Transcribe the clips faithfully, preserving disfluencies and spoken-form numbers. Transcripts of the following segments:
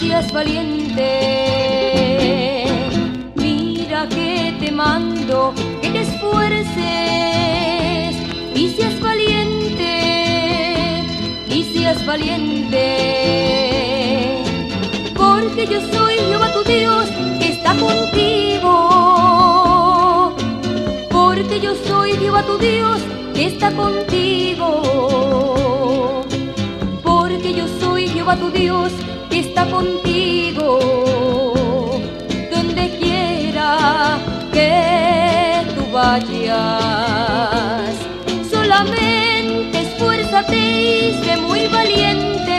seas valiente. Mira que te mando que te esfuerces y seas valiente, y seas valiente. Porque yo soy Jehová tu Dios que está contigo. Porque yo soy Jehová tu Dios que está contigo. Porque yo soy Jehová tu Dios que está contigo. Donde quiera que tú vayas, solamente esfuérzate y sé muy valiente,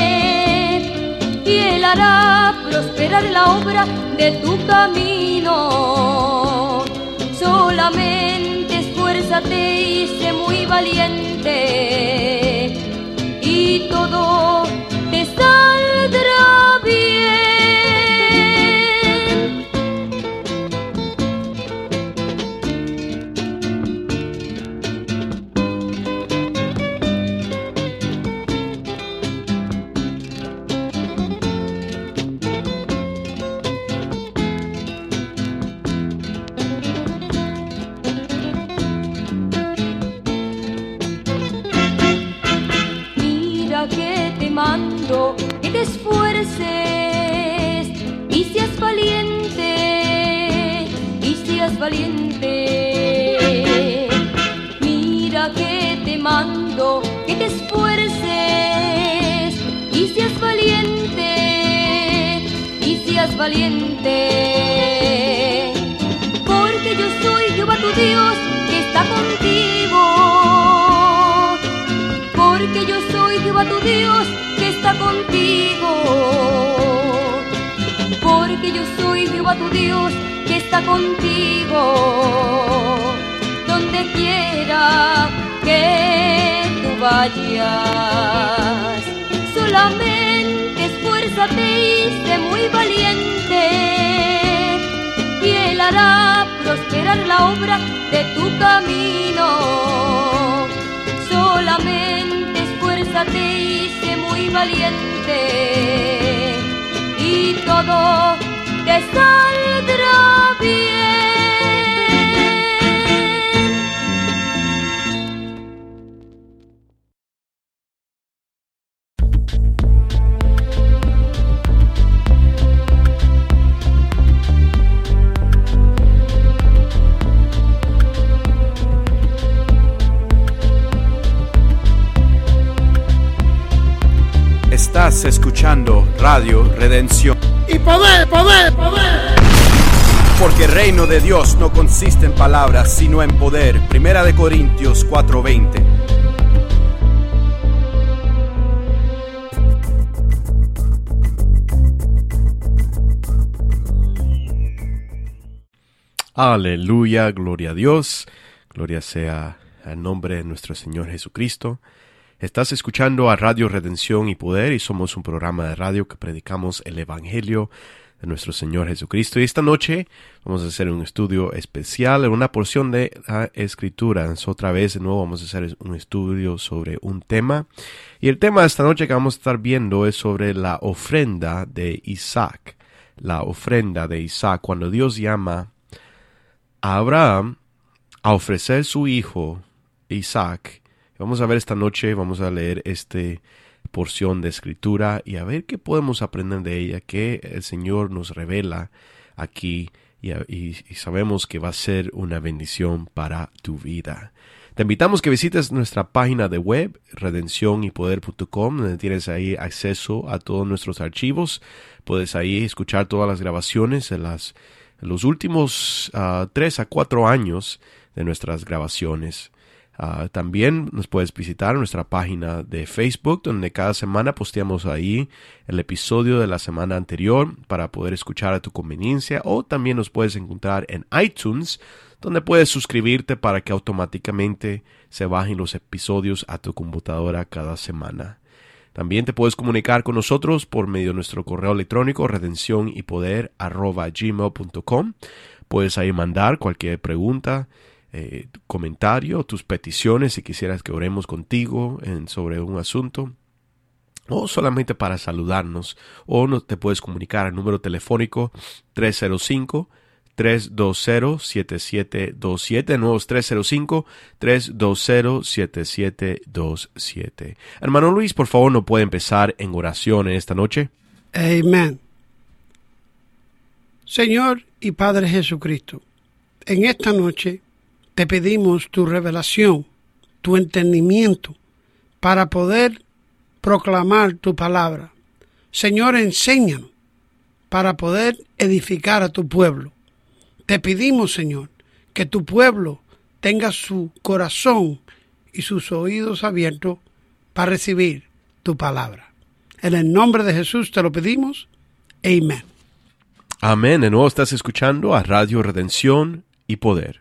y Él hará prosperar la obra de tu camino. Solamente esfuérzate y sé muy valiente, y todo te saldrá bien. Mando que te esfuerces y seas valiente, y seas valiente. Mira que te mando que te esfuerces y seas valiente, y seas valiente. Porque yo soy Jehová tu Dios que está contigo. Porque yo soy Jehová tu Dios que está contigo. Porque yo soy Jehová tu Dios que está contigo. Donde quiera que tú vayas, solamente esfuérzate y sé muy valiente, y Él hará prosperar la obra de tu camino. Solamente esfuérzate y sé muy valiente, y todo te saldrá bien. Estás escuchando Radio Redención. Y poder, poder, poder. Porque el reino de Dios no consiste en palabras, sino en poder. Primera de Corintios cuatro veinte. Aleluya, gloria a Dios. Gloria sea al nombre de nuestro Señor Jesucristo. Estás escuchando a Radio Redención y Poder, y somos un programa de radio que predicamos el Evangelio de nuestro Señor Jesucristo. Y esta noche vamos a hacer un estudio especial, una porción de la Escritura. Otra vez de nuevo vamos a hacer un estudio sobre un tema. Y el tema de esta noche que vamos a estar viendo es sobre la ofrenda de Isaac. La ofrenda de Isaac, cuando Dios llama a Abraham a ofrecer su hijo Isaac. Vamos a ver esta noche, vamos a leer esta porción de Escritura y a ver qué podemos aprender de ella, que el Señor nos revela aquí y, y, y sabemos que va a ser una bendición para tu vida. Te invitamos que visites nuestra página de web, redención y poder punto com, donde tienes ahí acceso a todos nuestros archivos. Puedes ahí escuchar todas las grabaciones de las, los últimos uh, tres a cuatro años de nuestras grabaciones. Uh, también nos puedes visitar nuestra página de Facebook, donde cada semana posteamos ahí el episodio de la semana anterior para poder escuchar a tu conveniencia, o también nos puedes encontrar en iTunes, donde puedes suscribirte para que automáticamente se bajen los episodios a tu computadora cada semana. También te puedes comunicar con nosotros por medio de nuestro correo electrónico redención y poder arroba gmail punto com. Puedes ahí mandar cualquier pregunta, Eh, comentario, tus peticiones, si quisieras que oremos contigo en, sobre un asunto. o solamente para saludarnos, o no te puedes comunicar al número telefónico tres cero cinco, tres dos cero, siete siete dos siete, nuevos tres cero cinco, tres dos cero, siete siete dos siete. Hermano Luis, por favor, ¿no puede empezar en oración en esta noche? Amén. Señor y Padre Jesucristo, en esta noche te pedimos tu revelación, tu entendimiento, para poder proclamar tu palabra. Señor, enséñanos para poder edificar a tu pueblo. Te pedimos, Señor, que tu pueblo tenga su corazón y sus oídos abiertos para recibir tu palabra. En el nombre de Jesús te lo pedimos. Amén. Amén. De nuevo estás escuchando a Radio Redención y Poder.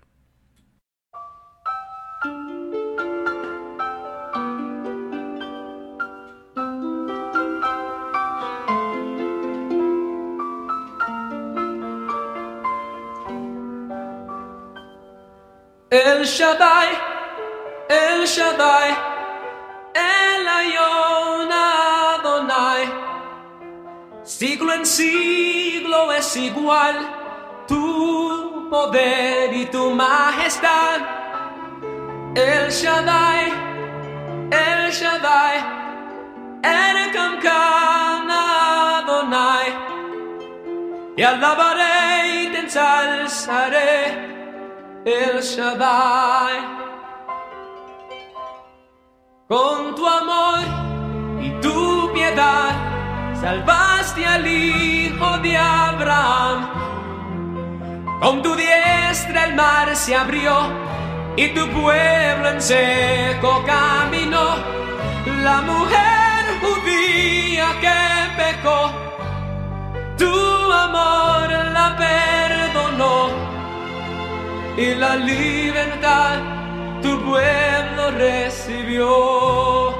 El Shaddai, El Shaddai, El Elyon Adonai. Siglo en siglo es igual tu poder y tu majestad. El Shaddai, El Shaddai, El Kamkan Adonai. Te alabaré y te ensalzaré, El Shaddai. Con tu amor y tu piedad salvaste al hijo de Abraham. Con tu diestra el mar se abrió y tu pueblo en seco caminó. La mujer judía que pecó, tu amor la perdonó. Y la libertad tu pueblo recibió.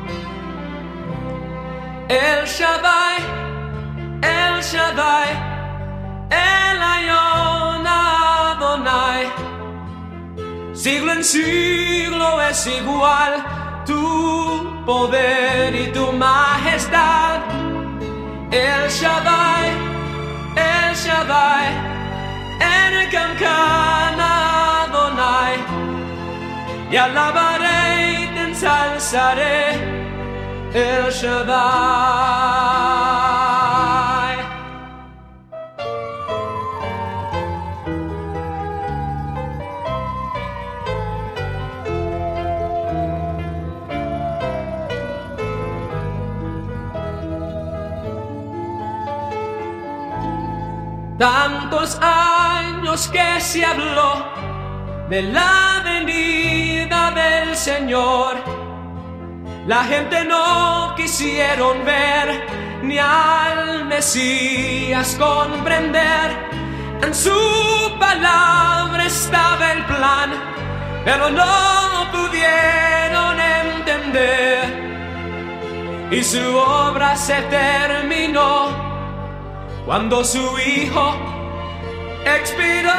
El Shaddai, El Shaddai, El Elyon Adonai. Siglo en siglo es igual tu poder y tu majestad. El Shaddai, El Shaddai, El Kamkan Adonai. Y alabaré y te ensalzaré, El Shaddai. Tantos años que se habló de la venida del Señor. La gente no quisieron ver ni al Mesías comprender. En su palabra estaba el plan, pero no pudieron entender. Y su obra se terminó cuando su hijo expiró.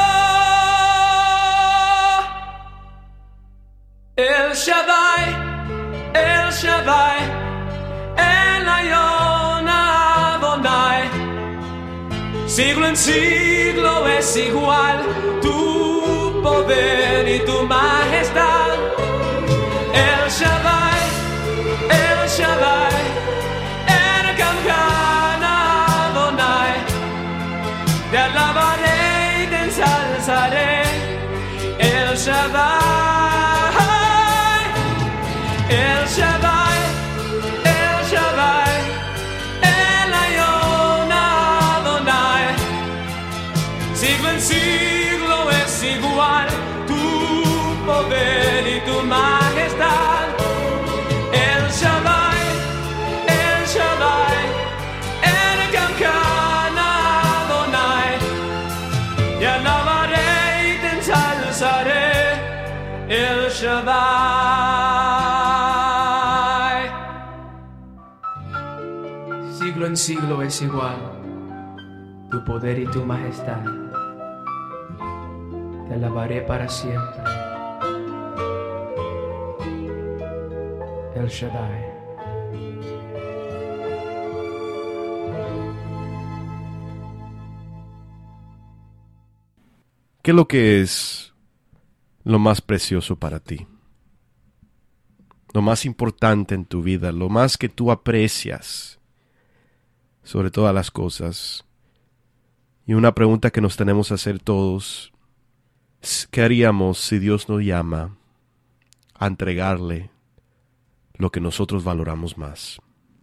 El Shaddai, El Shaddai, El Elyon Adonai. Siglo en siglo es igual tu poder y tu majestad. El Shaddai, El Shaddai, El Kamkan Adonai. Te alabaré y te ensalzaré, El Shaddai, El Shaddai, El Shaddai, El Elyon Adonai. Siglo en siglo es igual tu poder y tu majestad. El Shaddai, El Shaddai, El Kamkan Adonai. Te alabaré y te ensalzaré, El Shaddai. Siglo en siglo es igual tu poder y tu majestad. Te alabaré para siempre, El Shaddai. ¿Qué es lo que es lo más precioso para ti? Lo más importante en tu vida, lo más que tú aprecias sobre todas las cosas. Y una pregunta que nos tenemos que hacer todos: ¿qué haríamos si Dios nos llama a entregarle lo que nosotros valoramos más?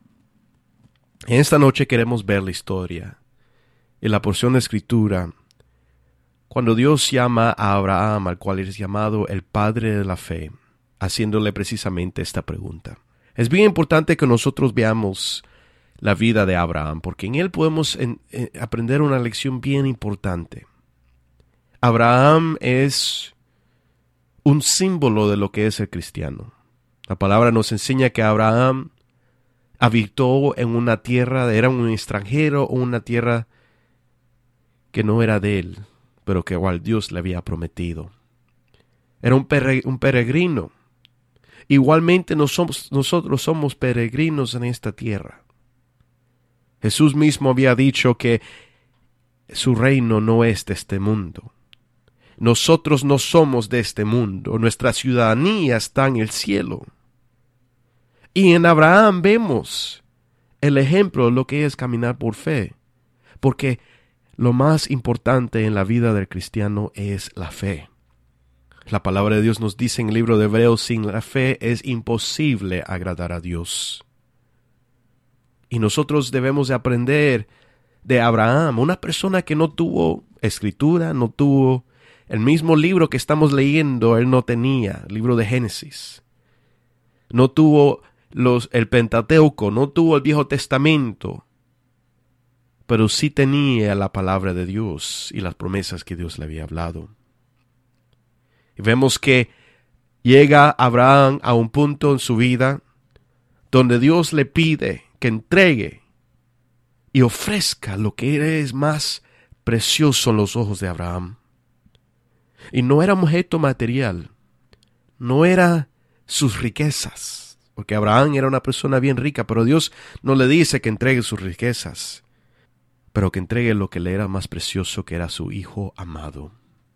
En esta noche queremos ver la historia y la porción de Escritura cuando Dios llama a Abraham, al cual es llamado el padre de la fe, haciéndole precisamente esta pregunta. Es bien importante que nosotros veamos la vida de Abraham, porque en él podemos en, en, aprender una lección bien importante. Abraham es un símbolo de lo que es el cristiano. La palabra nos enseña que Abraham habitó en una tierra, era un extranjero, o una tierra que no era de él, pero que igual Dios le había prometido. Era un, pere, un peregrino. Igualmente nos somos, nosotros somos peregrinos en esta tierra. Jesús mismo había dicho que su reino no es de este mundo. Nosotros no somos de este mundo. Nuestra ciudadanía está en el cielo. Y en Abraham vemos el ejemplo de lo que es caminar por fe. Porque lo más importante en la vida del cristiano es la fe. La palabra de Dios nos dice en el libro de Hebreos: sin la fe es imposible agradar a Dios. Y nosotros debemos de aprender de Abraham, una persona que no tuvo escritura, no tuvo el mismo libro que estamos leyendo, él no tenía, el libro de Génesis. No tuvo los, el Pentateuco, no tuvo el Viejo Testamento, pero sí tenía la palabra de Dios y las promesas que Dios le había hablado. Y vemos que llega Abraham a un punto en su vida donde Dios le pide que entregue y ofrezca lo que es más precioso en los ojos de Abraham. Y no era un objeto material, no era sus riquezas, porque Abraham era una persona bien rica, pero Dios no le dice que entregue sus riquezas, pero que entregue lo que le era más precioso, que era su hijo amado.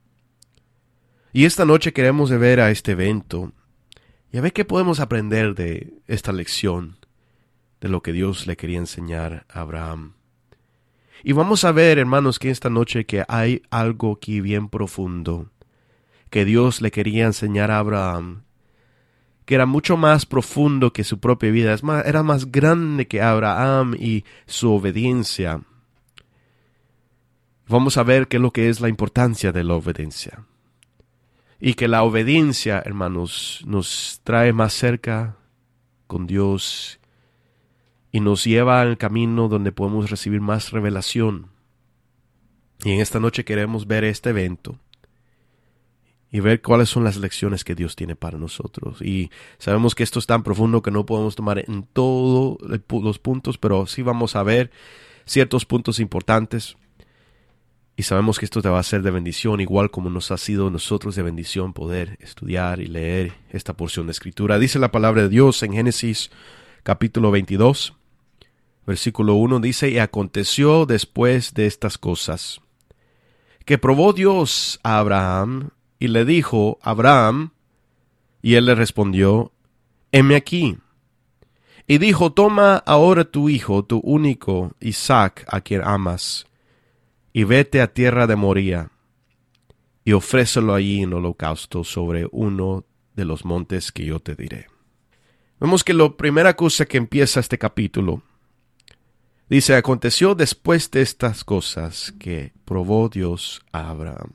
Y esta noche queremos ver a este evento y a ver qué podemos aprender de esta lección, de lo que Dios le quería enseñar a Abraham. Y vamos a ver, hermanos, que esta noche que hay algo aquí bien profundo que Dios le quería enseñar a Abraham, que era mucho más profundo que su propia vida, es más, era más grande que Abraham y su obediencia. Vamos a ver qué es lo que es la importancia de la obediencia. Y que la obediencia, hermanos, nos trae más cerca con Dios y nos lleva al camino donde podemos recibir más revelación. Y en esta noche queremos ver este evento y ver cuáles son las lecciones que Dios tiene para nosotros. Y sabemos que esto es tan profundo que no podemos tomar en todos los puntos, pero sí vamos a ver ciertos puntos importantes. Y sabemos que esto te va a ser de bendición, igual como nos ha sido a nosotros de bendición poder estudiar y leer esta porción de Escritura. Dice la palabra de Dios en Génesis capítulo veintidós, versículo uno, dice: y aconteció después de estas cosas, que probó Dios a Abraham, y le dijo: Abraham, y él le respondió: heme aquí. Y dijo: toma ahora tu hijo, tu único, Isaac, a quien amas, y vete a tierra de Moría, y ofrécelo allí en holocausto sobre uno de los montes que yo te diré. Vemos que la primera cosa que empieza este capítulo, dice: aconteció después de estas cosas que probó Dios a Abraham.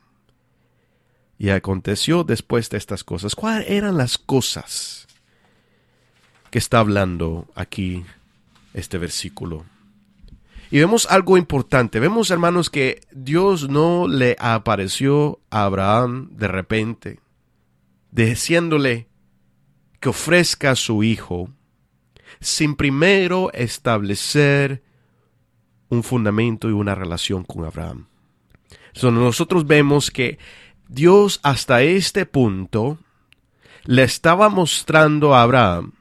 Y aconteció después de estas cosas. ¿Cuáles eran las cosas que está hablando aquí este versículo? Y vemos algo importante. Vemos, hermanos, que Dios no le apareció a Abraham de repente, diciéndole que ofrezca a su hijo, sin primero establecer un fundamento y una relación con Abraham. Entonces, nosotros vemos que Dios hasta este punto le estaba mostrando a Abraham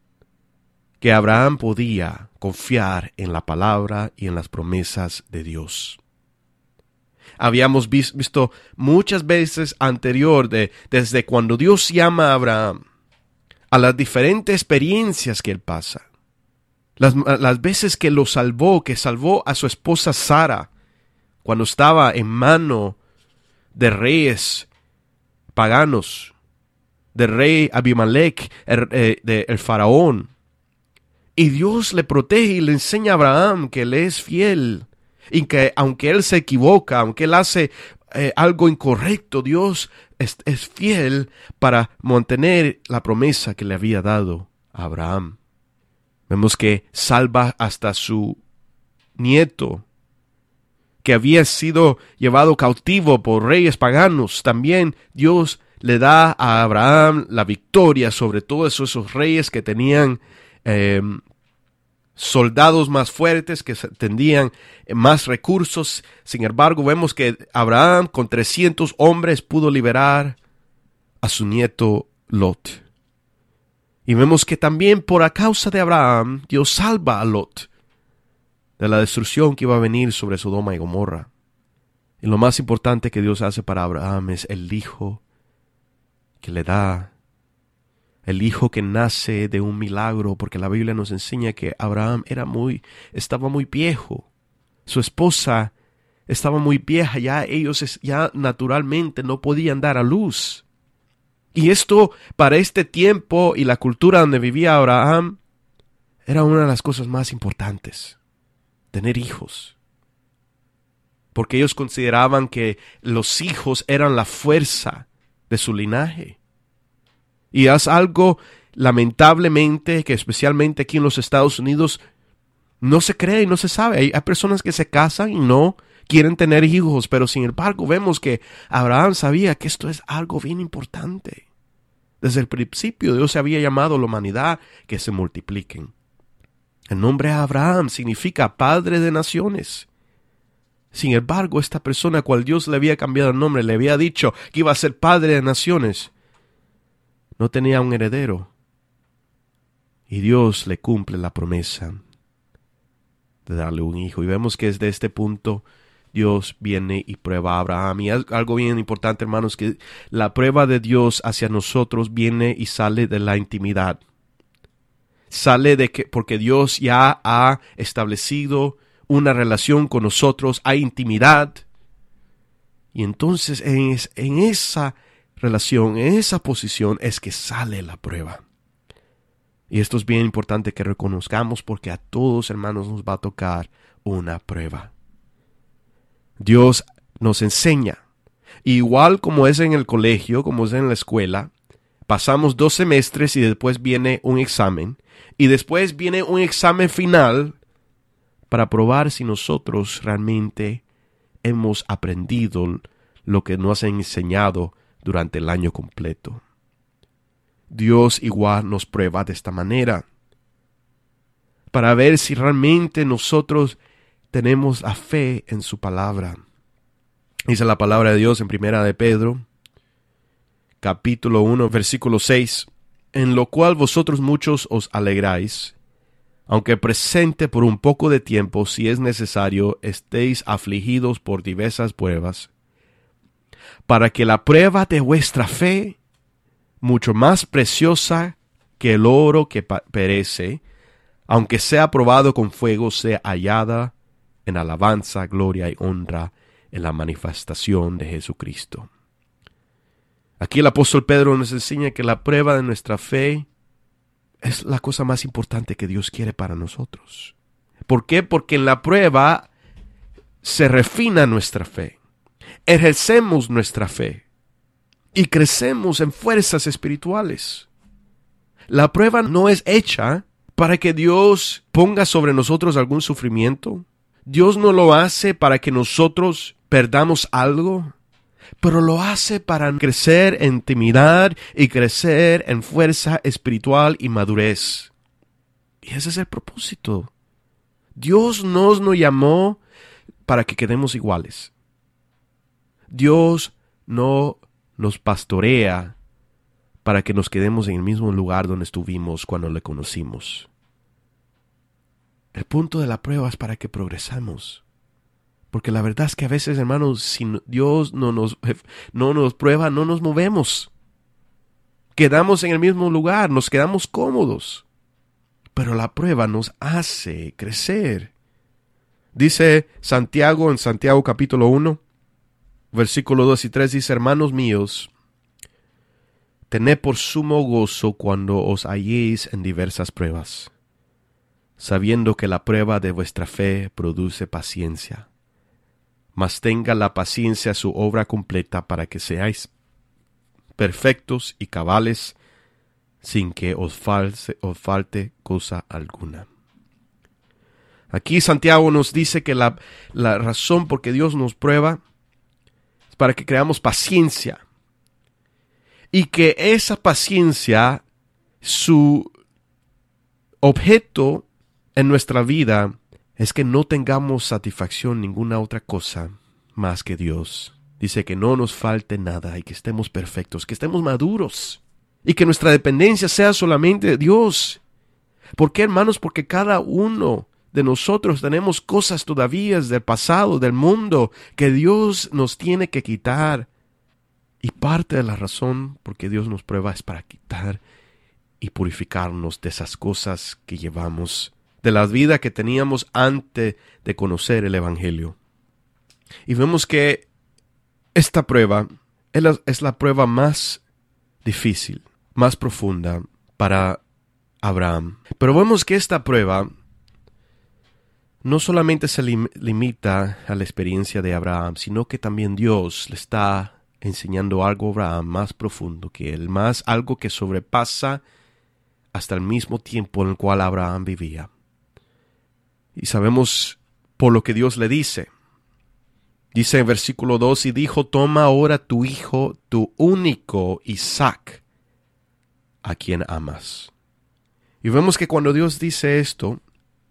que Abraham podía confiar en la palabra y en las promesas de Dios. habíamos vis- visto muchas veces anterior, de, desde cuando Dios llama a Abraham, a las diferentes experiencias que él pasa. Las, las veces que lo salvó, que salvó a su esposa Sara, cuando estaba en mano de reyes paganos, del rey Abimelech, el, eh, de, el faraón. Y Dios le protege y le enseña a Abraham que él es fiel. Y que aunque él se equivoca, aunque él hace eh, algo incorrecto, Dios es, es fiel para mantener la promesa que le había dado a Abraham. Vemos que salva hasta su nieto, que había sido llevado cautivo por reyes paganos. También Dios le da a Abraham la victoria sobre todos esos reyes que tenían eh, soldados más fuertes, que tenían más recursos. Sin embargo, vemos que Abraham con trescientos hombres pudo liberar a su nieto Lot. Y vemos que también por a causa de Abraham, Dios salva a Lot de la destrucción que iba a venir sobre Sodoma y Gomorra. Y lo más importante que Dios hace para Abraham es el hijo que le da, el hijo que nace de un milagro, porque la Biblia nos enseña que Abraham era muy, estaba muy viejo. Su esposa estaba muy vieja, ya ellos ya naturalmente no podían dar a luz. Y esto, para este tiempo y la cultura donde vivía Abraham, era una de las cosas más importantes, tener hijos. Porque ellos consideraban que los hijos eran la fuerza de su linaje. Y es algo, lamentablemente, que especialmente aquí en los Estados Unidos, no se cree y no se sabe. Hay, hay personas que se casan y no quieren tener hijos, pero sin embargo vemos que Abraham sabía que esto es algo bien importante. Desde el principio Dios se había llamado a la humanidad que se multipliquen. El nombre Abraham significa padre de naciones. Sin embargo, esta persona a cual Dios le había cambiado el nombre, le había dicho que iba a ser padre de naciones, no tenía un heredero. Y Dios le cumple la promesa de darle un hijo. Y vemos que desde este punto Dios viene y prueba a Abraham. Y algo bien importante, hermanos, que la prueba de Dios hacia nosotros viene y sale de la intimidad. Sale de que, porque Dios ya ha establecido una relación con nosotros, hay intimidad. Y entonces en, en esa relación, en esa posición es que sale la prueba. Y esto es bien importante que reconozcamos, porque a todos, hermanos, nos va a tocar una prueba. Dios nos enseña. Igual como es en el colegio, como es en la escuela, pasamos dos semestres y después viene un examen. Y después viene un examen final para probar si nosotros realmente hemos aprendido lo que nos han enseñado durante el año completo. Dios igual nos prueba de esta manera, para ver si realmente nosotros tenemos la fe en su palabra. Dice la palabra de Dios en Primera de Pedro, capítulo uno, versículo seis, en lo cual vosotros muchos os alegráis, aunque presente por un poco de tiempo, si es necesario, estéis afligidos por diversas pruebas, para que la prueba de vuestra fe, mucho más preciosa que el oro que perece, aunque sea probado con fuego, sea hallada en alabanza, gloria y honra en la manifestación de Jesucristo. Aquí el apóstol Pedro nos enseña que la prueba de nuestra fe es la cosa más importante que Dios quiere para nosotros. ¿Por qué? Porque en la prueba se refina nuestra fe, ejercemos nuestra fe y crecemos en fuerzas espirituales. La prueba no es hecha para que Dios ponga sobre nosotros algún sufrimiento. Dios no lo hace para que nosotros perdamos algo, pero lo hace para crecer en intimidad y crecer en fuerza espiritual y madurez. Y ese es el propósito. Dios nos, nos llamó para que quedemos iguales. Dios no nos pastorea para que nos quedemos en el mismo lugar donde estuvimos cuando le conocimos. El punto de la prueba es para que progresemos, Porque la verdad es que a veces, hermanos, si Dios no nos, no nos prueba, no nos movemos. Quedamos en el mismo lugar, nos quedamos cómodos. Pero la prueba nos hace crecer. Dice Santiago en Santiago capítulo uno, versículo dos y tres, dice: hermanos míos, tened por sumo gozo cuando os halléis en diversas pruebas, sabiendo que la prueba de vuestra fe produce paciencia. Mas tenga la paciencia su obra completa para que seáis perfectos y cabales, sin que os falte, os falte cosa alguna. Aquí Santiago nos dice que la, la razón por que Dios nos prueba es para que creamos paciencia. Y que esa paciencia, su objeto en nuestra vida, es que no tengamos satisfacción en ninguna otra cosa más que Dios. Dice que no nos falte nada y que estemos perfectos, que estemos maduros y que nuestra dependencia sea solamente de Dios. ¿Por qué, hermanos? Porque cada uno de nosotros tenemos cosas todavía del pasado, del mundo, que Dios nos tiene que quitar. Y parte de la razón por que Dios nos prueba es para quitar y purificarnos de esas cosas que llevamos, de la vida que teníamos antes de conocer el Evangelio. Y vemos que esta prueba es la, es la prueba más difícil, más profunda para Abraham. Pero vemos que esta prueba no solamente se lim- limita a la experiencia de Abraham, sino que también Dios le está enseñando algo a Abraham más profundo que él, más algo que sobrepasa hasta el mismo tiempo en el cual Abraham vivía. Y sabemos por lo que Dios le dice. Dice en versículo dos, y dijo: toma ahora tu hijo, tu único Isaac, a quien amas. Y vemos que cuando Dios dice esto,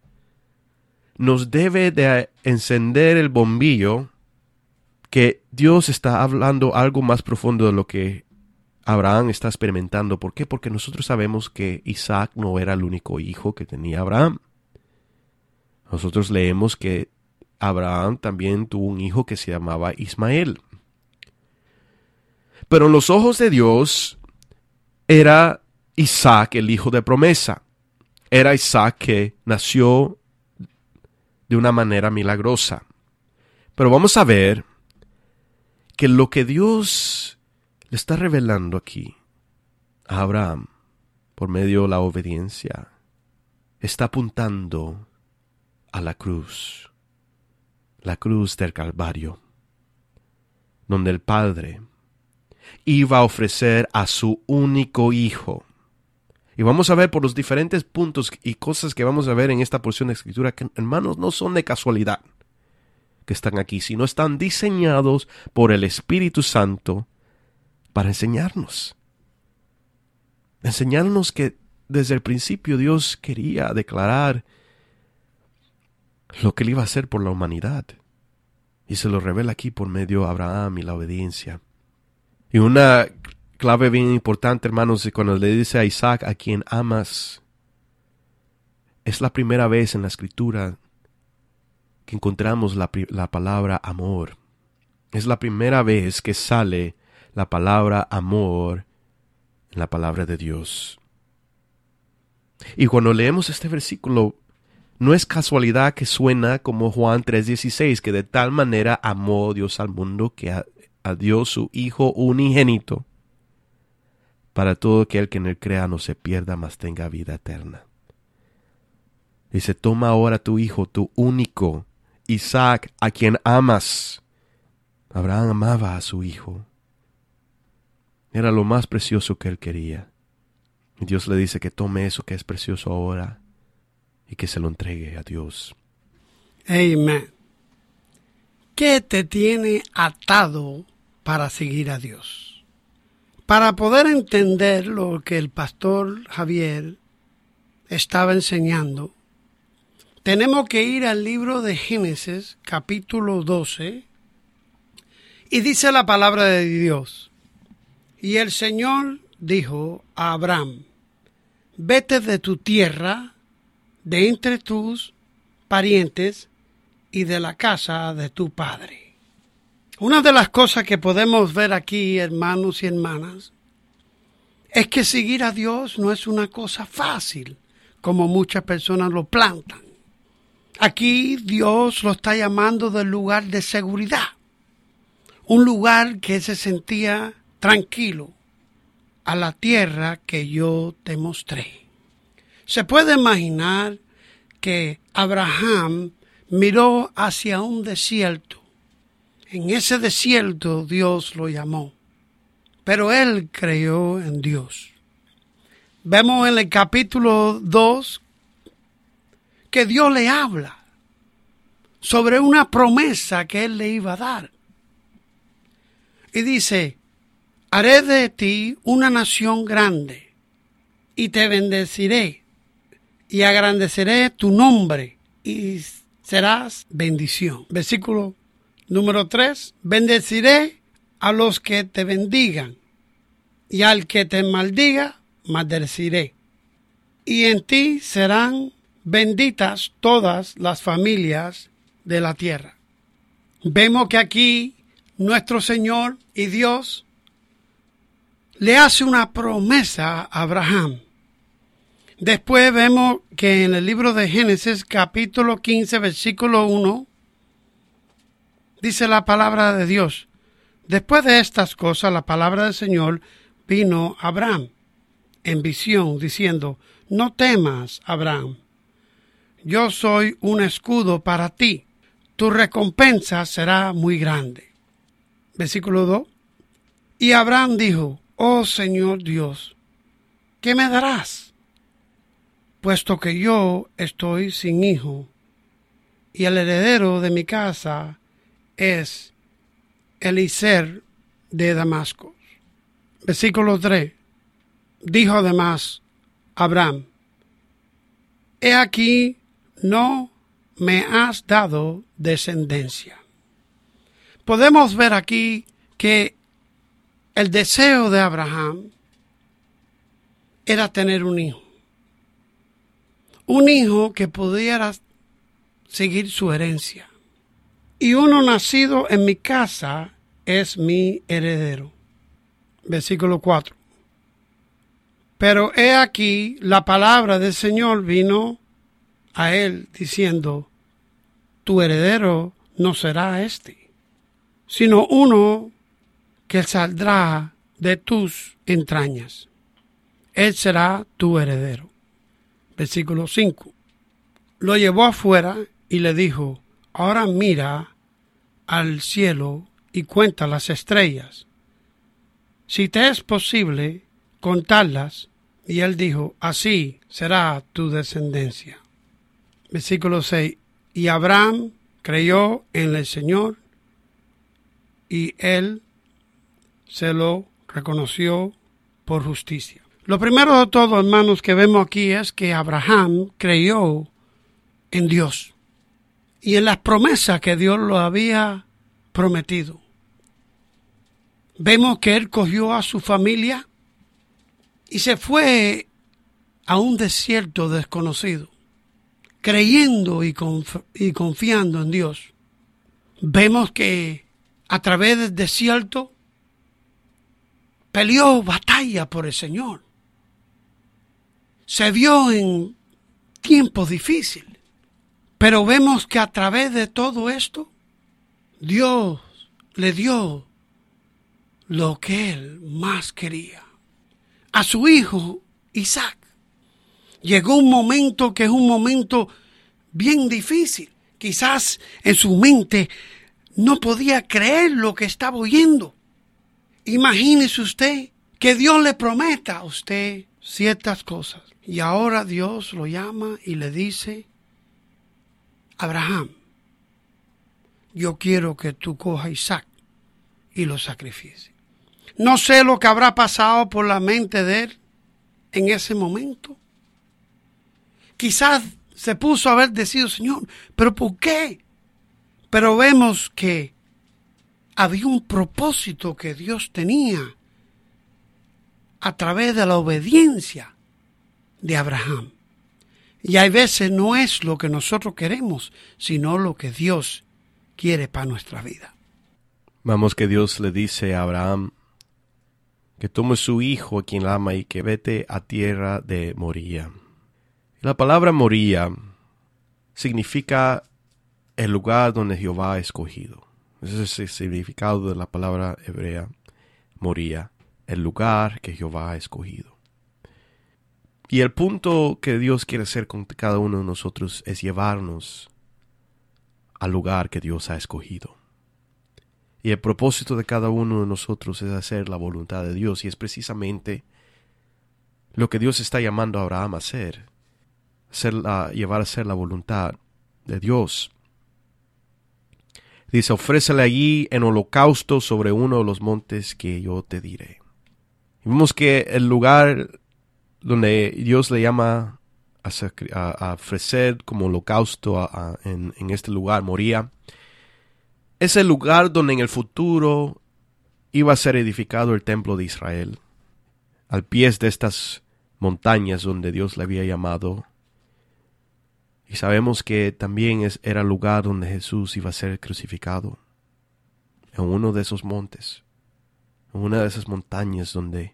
nos debe de encender el bombillo que Dios está hablando algo más profundo de lo que Abraham está experimentando. ¿Por qué? Porque nosotros sabemos que Isaac no era el único hijo que tenía Abraham. Nosotros leemos que Abraham también tuvo un hijo que se llamaba Ismael. Pero en los ojos de Dios era Isaac el hijo de promesa. Era Isaac que nació de una manera milagrosa. Pero vamos a ver que lo que Dios le está revelando aquí a Abraham por medio de la obediencia está apuntando a la cruz, la cruz del Calvario, donde el Padre iba a ofrecer a su único hijo. Y vamos a ver por los diferentes puntos y cosas que vamos a ver en esta porción de Escritura que, hermanos, no son de casualidad que están aquí, sino están diseñados por el Espíritu Santo para enseñarnos. Enseñarnos que desde el principio Dios quería declarar lo que Él iba a hacer por la humanidad. Y se lo revela aquí por medio de Abraham y la obediencia. Y una clave bien importante, hermanos, es cuando le dice a Isaac, a quien amas. Es la primera vez en la Escritura que encontramos la, la palabra amor. Es la primera vez que sale la palabra amor en la palabra de Dios. Y cuando leemos este versículo, no es casualidad que suena como Juan tres dieciséis, que de tal manera amó Dios al mundo que a, a dio su Hijo unigénito, para todo aquel que en él crea no se pierda, mas tenga vida eterna. Dice, toma ahora tu hijo, tu único, Isaac, a quien amas. Abraham amaba a su hijo. Era lo más precioso que él quería. Y Dios le dice que tome eso que es precioso ahora y que se lo entregue a Dios. Amén. ¿Qué te tiene atado para seguir a Dios? Para poder entender lo que el pastor Javier estaba enseñando, tenemos que ir al libro de Génesis, capítulo doce, y dice la palabra de Dios. Y el Señor dijo a Abraham, vete de tu tierra, de entre tus parientes, y de la casa de tu padre. Una de las cosas que podemos ver aquí, hermanos y hermanas, es que seguir a Dios no es una cosa fácil, como muchas personas lo plantan. Aquí Dios lo está llamando del lugar de seguridad, un lugar que se sentía tranquilo, a la tierra que yo te mostré. Se puede imaginar que Abraham miró hacia un desierto. En ese desierto Dios lo llamó, pero él creyó en Dios. Vemos en el capítulo dos que Dios le habla sobre una promesa que él le iba a dar. Y dice, haré de ti una nación grande y te bendeciré y agrandeceré tu nombre y serás bendición. Versículo número tres, bendeciré a los que te bendigan y al que te maldiga, maldeciré. Y en ti serán benditas todas las familias de la tierra. Vemos que aquí nuestro Señor y Dios le hace una promesa a Abraham. Después vemos que en el libro de Génesis, capítulo quince, versículo uno, dice la palabra de Dios. Después de estas cosas, la palabra del Señor vino a Abraham en visión, diciendo, no temas, Abraham, yo soy un escudo para ti, tu recompensa será muy grande. Versículo dos, y Abraham dijo, oh Señor Dios, ¿qué me darás? Puesto que yo estoy sin hijo, y el heredero de mi casa es Eliezer de Damasco. Versículo tres. Dijo además Abraham, he aquí, no me has dado descendencia. Podemos ver aquí que el deseo de Abraham era tener un hijo. Un hijo que pudiera seguir su herencia. Y uno nacido en mi casa es mi heredero. Versículo cuatro. Pero he aquí la palabra del Señor vino a él diciendo, tu heredero no será este, sino uno que saldrá de tus entrañas. Él será tu heredero. Versículo cinco. Lo llevó afuera y le dijo, ahora mira al cielo y cuenta las estrellas, si te es posible contarlas. Y él dijo, así será tu descendencia. Versículo seis. Y Abraham creyó en el Señor y él se lo reconoció por justicia. Lo primero de todo, hermanos, que vemos aquí es que Abraham creyó en Dios y en las promesas que Dios lo había prometido. Vemos que él cogió a su familia y se fue a un desierto desconocido, creyendo y, conf- y confiando en Dios. Vemos que a través del desierto peleó batalla por el Señor. Se vio en tiempos difíciles, pero vemos que a través de todo esto, Dios le dio lo que él más quería. A su hijo Isaac. Llegó un momento que es un momento bien difícil. Quizás en su mente no podía creer lo que estaba oyendo. Imagínese usted que Dios le prometa a usted ciertas cosas. Y ahora Dios lo llama y le dice, Abraham, yo quiero que tú cojas a Isaac y lo sacrifiques. No sé lo que habrá pasado por la mente de él en ese momento. Quizás se puso a haber decidido, Señor, ¿pero por qué? Pero vemos que había un propósito que Dios tenía a través de la obediencia de Abraham. Y hay veces no es lo que nosotros queremos, sino lo que Dios quiere para nuestra vida. Vamos, que Dios le dice a Abraham que tome su hijo a quien ama y que vete a tierra de Moría. La palabra Moría significa el lugar donde Jehová ha escogido. Ese es el significado de la palabra hebrea Moría, el lugar que Jehová ha escogido. Y el punto que Dios quiere hacer con cada uno de nosotros es llevarnos al lugar que Dios ha escogido. Y el propósito de cada uno de nosotros es hacer la voluntad de Dios, y es precisamente lo que Dios está llamando a Abraham a hacer, hacer la, llevar a hacer la voluntad de Dios. Dice, ofrécele allí en holocausto sobre uno de los montes que yo te diré. Y vemos que el lugar donde Dios le llama a, a, a ofrecer como holocausto a, a, en, en este lugar, Moría, es el lugar donde en el futuro iba a ser edificado el templo de Israel, al pie de estas montañas donde Dios le había llamado. Y sabemos que también es, era el lugar donde Jesús iba a ser crucificado, en uno de esos montes, en una de esas montañas donde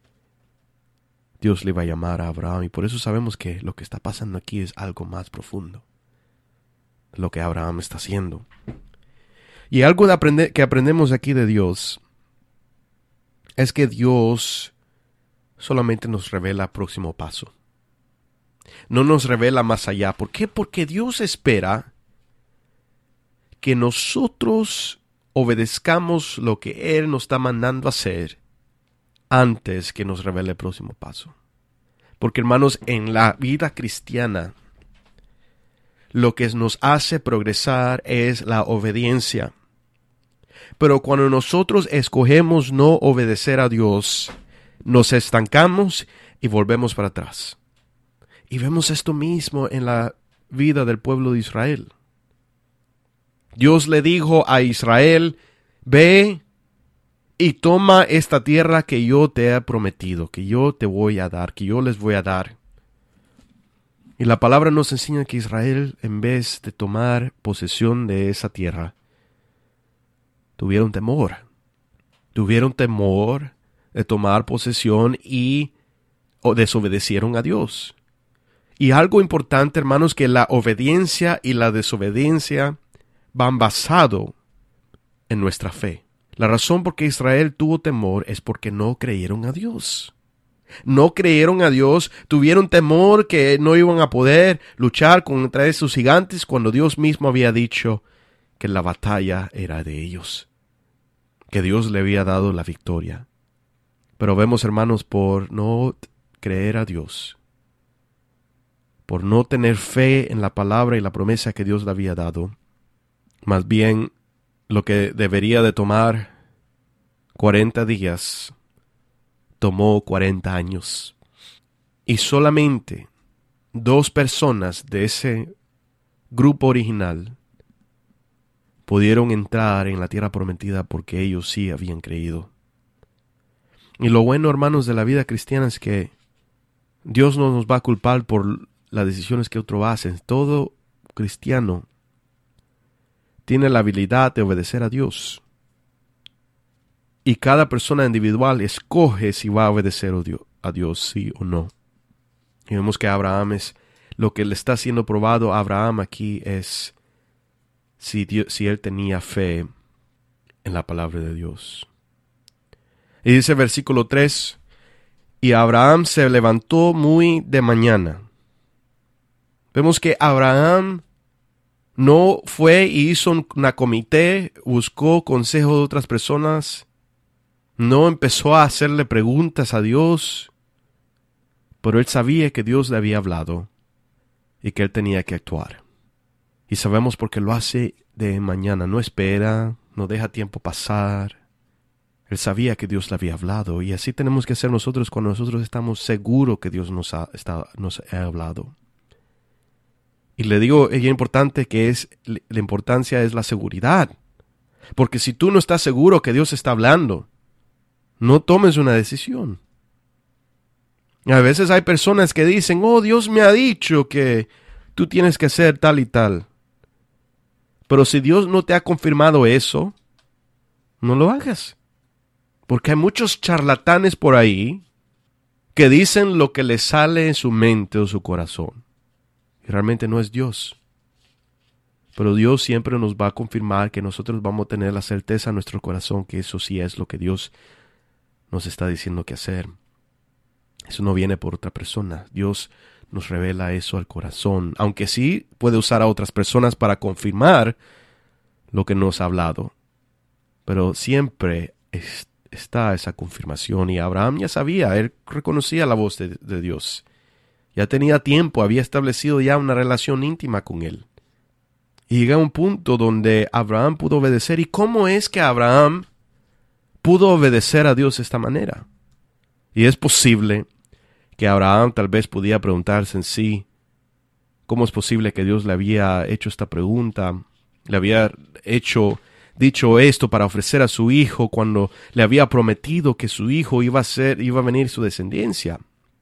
Dios le iba a llamar a Abraham. Y por eso sabemos que lo que está pasando aquí es algo más profundo de lo que Abraham está haciendo. Y algo de aprender, que aprendemos aquí de Dios es que Dios solamente nos revela el próximo paso. No nos revela más allá. ¿Por qué? Porque Dios espera que nosotros obedezcamos lo que Él nos está mandando a hacer antes que nos revele el próximo paso. Porque, hermanos, en la vida cristiana, lo que nos hace progresar es la obediencia. Pero cuando nosotros escogemos no obedecer a Dios, nos estancamos y volvemos para atrás. Y vemos esto mismo en la vida del pueblo de Israel. Dios le dijo a Israel, ve y toma esta tierra que yo te he prometido, que yo te voy a dar, que yo les voy a dar. Y la palabra nos enseña que Israel, en vez de tomar posesión de esa tierra, tuvieron temor. Tuvieron temor de tomar posesión y o desobedecieron a Dios. Y algo importante, hermanos, que la obediencia y la desobediencia van basado en nuestra fe. La razón por qué Israel tuvo temor es porque no creyeron a Dios. No creyeron a Dios, tuvieron temor que no iban a poder luchar contra esos gigantes cuando Dios mismo había dicho que la batalla era de ellos, que Dios le había dado la victoria. Pero vemos, hermanos, por no creer a Dios, por no tener fe en la palabra y la promesa que Dios le había dado, más bien lo que debería de tomar cuarenta días, tomó cuarenta años. Y solamente dos personas de ese grupo original pudieron entrar en la tierra prometida porque ellos sí habían creído. Y lo bueno, hermanos, de la vida cristiana es que Dios no nos va a culpar por las decisiones que otros hacen. Todo cristiano tiene la habilidad de obedecer a Dios. Y cada persona individual escoge si va a obedecer a Dios, sí o no. Y vemos que Abraham es, lo que le está siendo probado a Abraham aquí es si, Dios, si él tenía fe en la palabra de Dios. Y dice versículo tres, y Abraham se levantó muy de mañana. Vemos que Abraham no fue y hizo una comité, buscó consejo de otras personas, no empezó a hacerle preguntas a Dios, pero él sabía que Dios le había hablado y que él tenía que actuar. Y sabemos por qué lo hace de mañana, no espera, no deja tiempo pasar. Él sabía que Dios le había hablado, y así tenemos que hacer nosotros cuando nosotros estamos seguros que Dios nos ha, está, nos ha hablado. Y le digo, es importante que es, la importancia es la seguridad. Porque si tú no estás seguro que Dios está hablando, no tomes una decisión. A veces hay personas que dicen, oh, Dios me ha dicho que tú tienes que hacer tal y tal. Pero si Dios no te ha confirmado eso, no lo hagas. Porque hay muchos charlatanes por ahí que dicen lo que les sale en su mente o su corazón. Y realmente no es Dios. Pero Dios siempre nos va a confirmar que nosotros vamos a tener la certeza en nuestro corazón que eso sí es lo que Dios nos está diciendo que hacer. Eso no viene por otra persona. Dios nos revela eso al corazón. Aunque sí puede usar a otras personas para confirmar lo que nos ha hablado. Pero siempre es, está esa confirmación. Y Abraham ya sabía, él reconocía la voz de, de Dios. Ya tenía tiempo, había establecido ya una relación íntima con él. Y llega un punto donde Abraham pudo obedecer. ¿Y cómo es que Abraham pudo obedecer a Dios de esta manera? Y es posible que Abraham tal vez podía preguntarse en sí, ¿cómo es posible que Dios le había hecho esta pregunta? Le había hecho, dicho esto para ofrecer a su hijo cuando le había prometido que su hijo iba a ser, iba a venir su descendencia.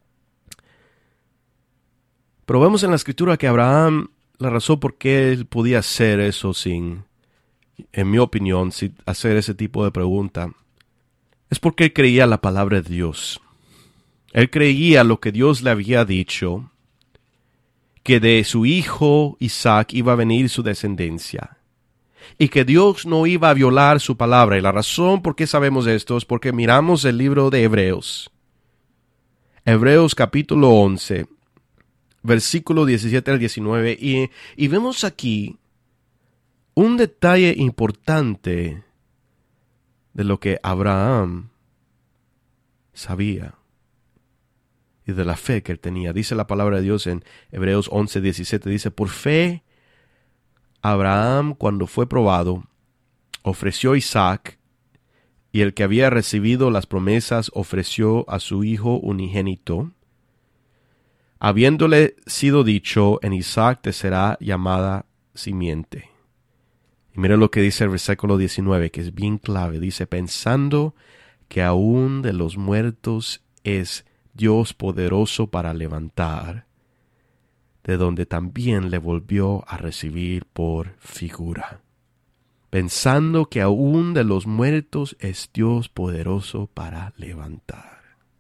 Pero vemos en la Escritura que Abraham, la razón por qué él podía hacer eso sin, en mi opinión, sin hacer ese tipo de pregunta, es porque él creía la palabra de Dios. Él creía lo que Dios le había dicho, que de su hijo Isaac iba a venir su descendencia, y que Dios no iba a violar su palabra. Y la razón por qué sabemos esto es porque miramos el libro de Hebreos. Hebreos capítulo once, versículo diecisiete al diecinueve, y, y vemos aquí un detalle importante de lo que Abraham sabía y de la fe que él tenía. Dice la palabra de Dios en Hebreos once, diecisiete, dice, por fe, Abraham, cuando fue probado, ofreció a Isaac, y el que había recibido las promesas ofreció a su hijo unigénito, habiéndole sido dicho, en Isaac te será llamada simiente. Y mira lo que dice el versículo diecinueve, que es bien clave. Dice, pensando que aún de los muertos es Dios poderoso para levantar, de donde también le volvió a recibir por figura. Pensando que aún de los muertos es Dios poderoso para levantar.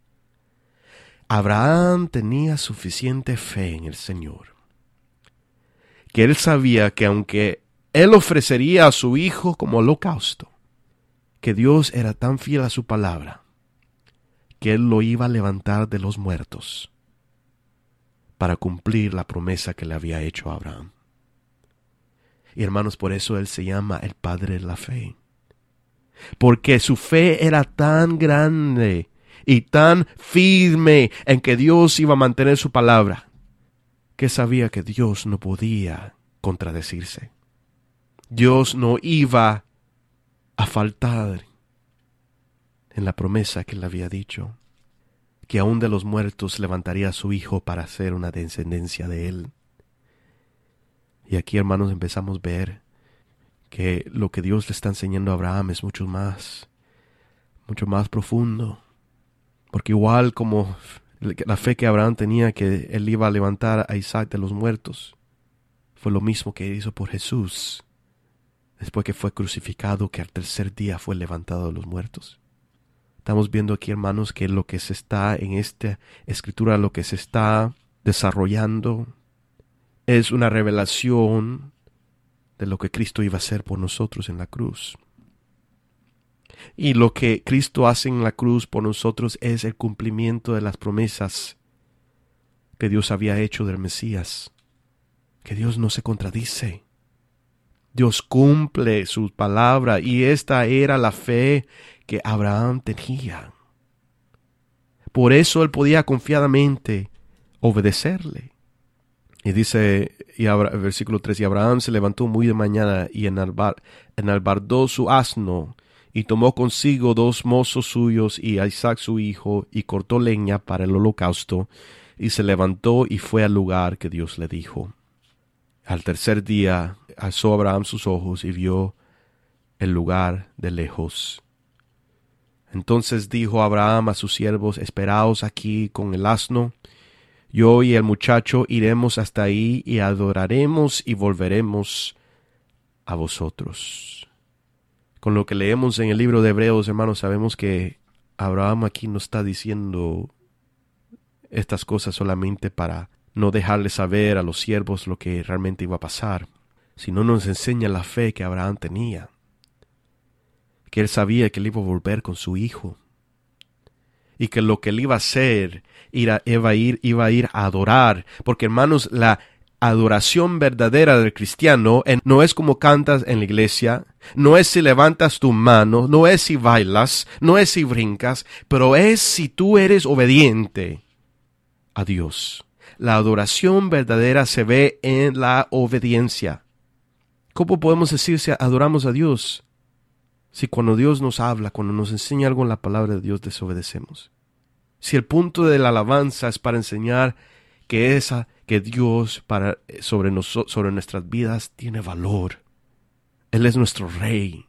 Abraham tenía suficiente fe en el Señor, que él sabía que aunque él ofrecería a su hijo como holocausto, que Dios era tan fiel a su palabra, que él lo iba a levantar de los muertos para cumplir la promesa que le había hecho a Abraham. Y hermanos, por eso él se llama el Padre de la Fe. Porque su fe era tan grande y tan firme en que Dios iba a mantener su palabra, que sabía que Dios no podía contradecirse. Dios no iba a faltar en la promesa que le había dicho, que aún de los muertos levantaría a su hijo para hacer una descendencia de él. Y aquí, hermanos, empezamos a ver que lo que Dios le está enseñando a Abraham es mucho más, mucho más profundo. Porque igual como la fe que Abraham tenía que él iba a levantar a Isaac de los muertos, fue lo mismo que hizo por Jesús, después que fue crucificado, que al tercer día fue levantado de los muertos. Estamos viendo aquí, hermanos, que lo que se está en esta escritura, lo que se está desarrollando, es una revelación de lo que Cristo iba a hacer por nosotros en la cruz. Y lo que Cristo hace en la cruz por nosotros es el cumplimiento de las promesas que Dios había hecho del Mesías. Que Dios no se contradice. Dios cumple su palabra, y esta era la fe que Abraham tenía. Por eso él podía confiadamente obedecerle. Y dice, y Abra, versículo tres, y Abraham se levantó muy de mañana y enalbar, enalbardó su asno, y tomó consigo dos mozos suyos y a Isaac su hijo, y cortó leña para el holocausto, y se levantó y fue al lugar que Dios le dijo. Al tercer día alzó Abraham sus ojos y vio el lugar de lejos. Entonces dijo Abraham a sus siervos: esperaos aquí con el asno. Yo y el muchacho iremos hasta ahí y adoraremos y volveremos a vosotros. Con lo que leemos en el libro de Hebreos, hermanos, sabemos que Abraham aquí no está diciendo estas cosas solamente para no dejarle saber a los siervos lo que realmente iba a pasar, sino nos enseña la fe que Abraham tenía, que él sabía que él iba a volver con su hijo, y que lo que él iba a hacer iba a ir, iba a ir a adorar, porque hermanos, la adoración verdadera del cristiano no es como cantas en la iglesia, no es si levantas tu mano, no es si bailas, no es si brincas, pero es si tú eres obediente a Dios. La adoración verdadera se ve en la obediencia. ¿Cómo podemos decir si adoramos a Dios si cuando Dios nos habla, cuando nos enseña algo en la palabra de Dios, desobedecemos? Si el punto de la alabanza es para enseñar que esa que Dios para sobre nosotros, sobre nuestras vidas tiene valor. Él es nuestro Rey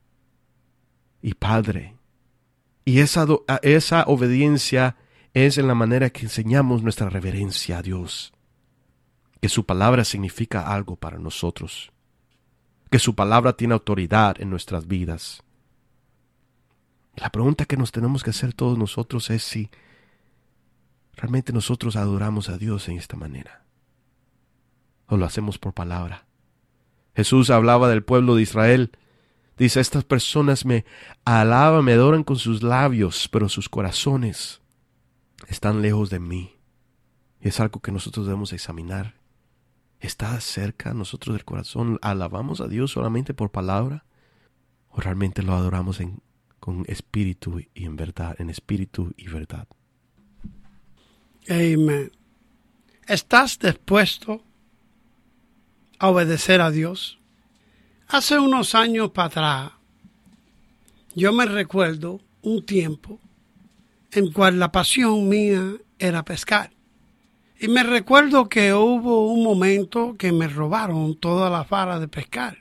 y Padre. Y esa, esa obediencia es en la manera que enseñamos nuestra reverencia a Dios. Que su palabra significa algo para nosotros. Que su palabra tiene autoridad en nuestras vidas. La pregunta que nos tenemos que hacer todos nosotros es si realmente nosotros adoramos a Dios en esta manera, o lo hacemos por palabra. Jesús hablaba del pueblo de Israel. Dice: estas personas me alaban, me adoran con sus labios, pero sus corazones están lejos de mí. Y es algo que nosotros debemos examinar. ¿Está cerca nosotros del corazón? ¿Alabamos a Dios solamente por palabra? ¿O realmente lo adoramos en, con espíritu y en verdad, en espíritu y verdad? Amén. ¿Estás dispuesto a obedecer a Dios? Hace unos años para atrás, yo me recuerdo un tiempo en cual la pasión mía era pescar. Y me recuerdo que hubo un momento que me robaron todas las varas de pescar.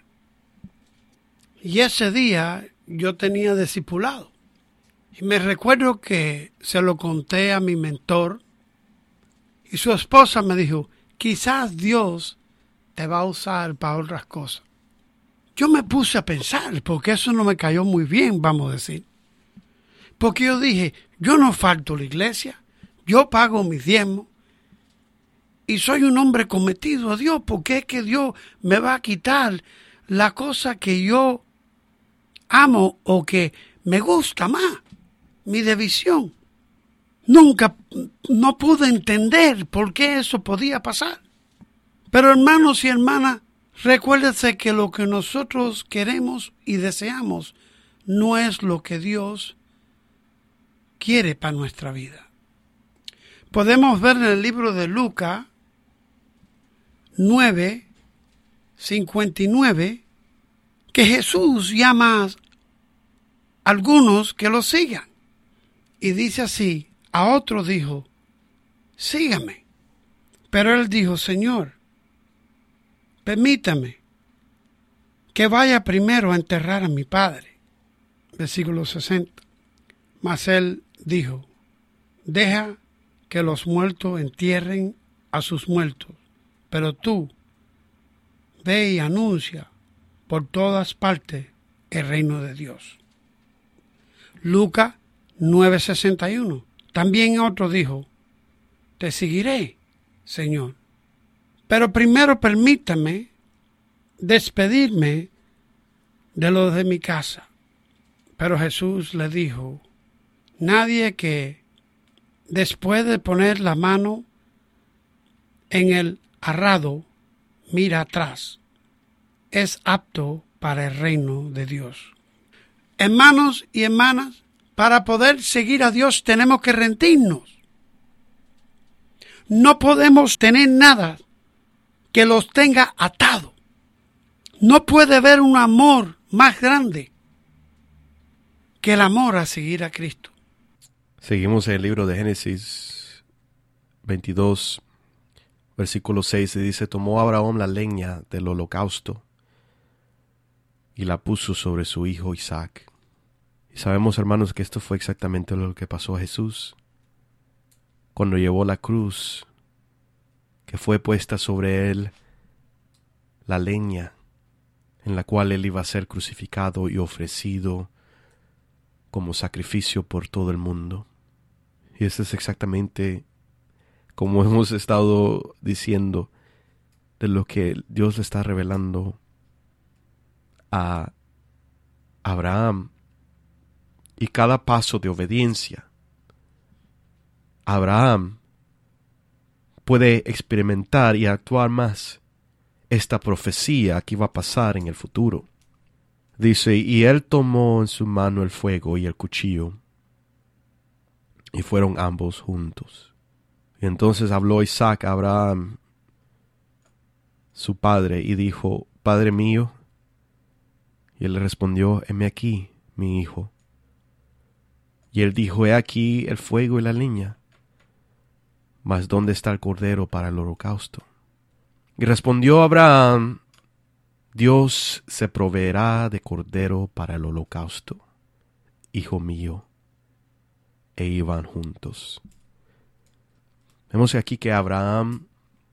Y ese día yo tenía discipulado. Y me recuerdo que se lo conté a mi mentor. Y su esposa me dijo: quizás Dios te va a usar para otras cosas. Yo me puse a pensar, porque eso no me cayó muy bien, vamos a decir. Porque yo dije: yo no falto a la iglesia, yo pago mis diezmos, y soy un hombre cometido a Dios. ¿Por qué es que Dios me va a quitar la cosa que yo amo o que me gusta más? Mi división. Nunca, no pude entender por qué eso podía pasar. Pero hermanos y hermanas, recuérdense que lo que nosotros queremos y deseamos no es lo que Dios quiere para nuestra vida. Podemos ver en el libro de Lucas nueve, cincuenta y nueve, que Jesús llama a algunos que lo sigan. Y dice así: a otro dijo: sígame. Pero él dijo: Señor, permítame que vaya primero a enterrar a mi padre. Versículo sesenta. Mas él dijo: deja que los muertos entierren a sus muertos, pero tú ve y anuncia por todas partes el reino de Dios. Lucas nueve sesenta y uno. También otro dijo: te seguiré, Señor, pero primero permítame despedirme de los de mi casa. Pero Jesús le dijo: nadie que después de poner la mano en el arado mira atrás es apto para el reino de Dios. Hermanos y hermanas, para poder seguir a Dios tenemos que rendirnos. No podemos tener nada que los tenga atados. No puede haber un amor más grande que el amor a seguir a Cristo. Seguimos en el libro de Génesis veintidós, versículo seis, y dice: tomó Abraham la leña del holocausto y la puso sobre su hijo Isaac. Y sabemos, hermanos, que esto fue exactamente lo que pasó a Jesús cuando llevó la cruz, que fue puesta sobre él la leña en la cual él iba a ser crucificado y ofrecido como sacrificio por todo el mundo. Y eso es exactamente como hemos estado diciendo, de lo que Dios le está revelando a Abraham. Y cada paso de obediencia, Abraham puede experimentar y actuar más esta profecía que iba a pasar en el futuro. Dice, y él tomó en su mano el fuego y el cuchillo, y fueron ambos juntos. Y entonces habló Isaac a Abraham, su padre, y dijo, Padre mío. Y él le respondió, heme aquí, mi hijo. Y él dijo, he aquí el fuego y la leña, mas ¿dónde está el cordero para el holocausto? Y respondió Abraham, Dios se proveerá de cordero para el holocausto, hijo mío. E iban juntos. Vemos aquí que Abraham